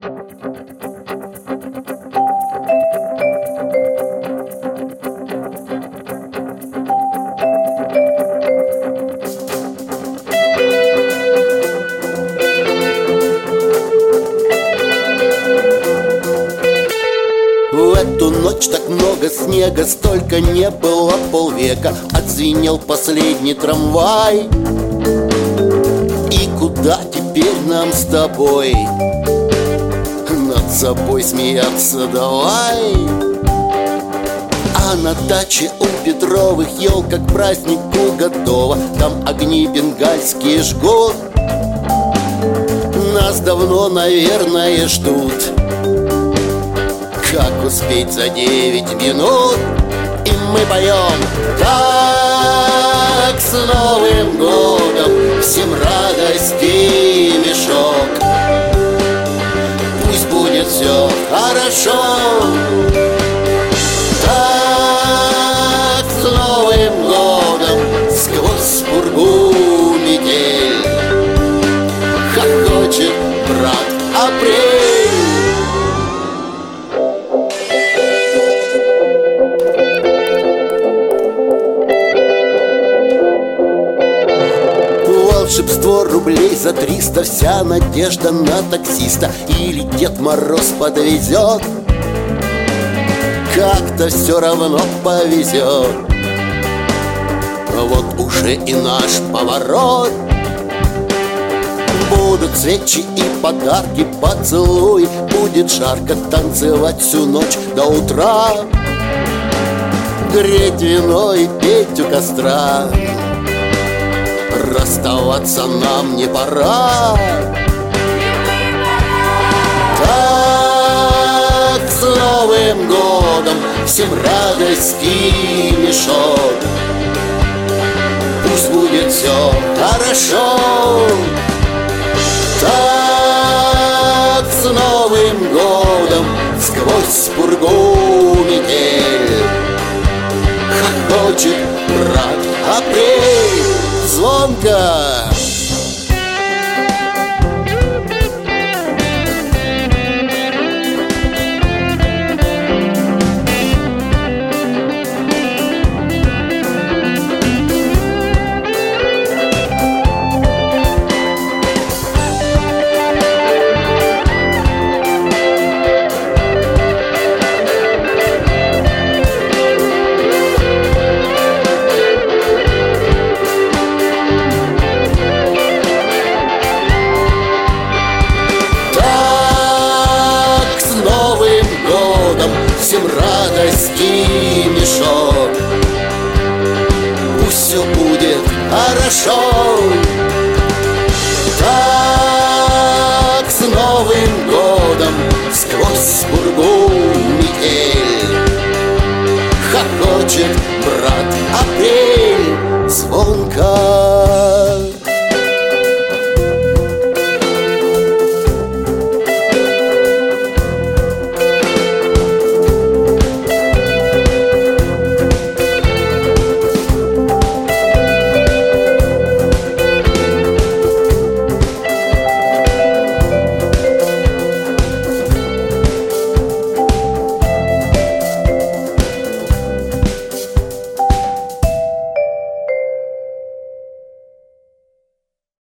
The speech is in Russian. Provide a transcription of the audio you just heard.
В эту ночь так много снега, столько не было полвека. Отзвенел последний трамвай. И куда теперь нам с тобой? Над собой смеяться давай. А на даче у Петровых елка к празднику готова. Там огни бенгальские жгут. Нас давно, наверное, ждут. Как успеть за 9 минут? И мы поем: так, с Новым годом, всем радости мешок. Пусть будет все хорошо. Так, с Новым годом, сквозь пургу метель хохочет брат Апрель. Волшебство рублей за 300, вся надежда на таксиста. Или Дед Мороз подвезет, как-то все равно повезет. Вот уже и наш поворот. Будут свечи и подарки, поцелуй. Будет жарко танцевать всю ночь до утра, греть вино и петь у костра. Расставаться нам не пора. Так, с Новым годом, всем радости мешок. Пусть будет все хорошо. Так, с Новым годом, сквозь пургу метель хохочет брат Апрель. Звонко! Всем радости мешок. Пусть все будет хорошо. Так, с Новым годом, сквозь пургу метель хохочет брат Апрель. Звонко.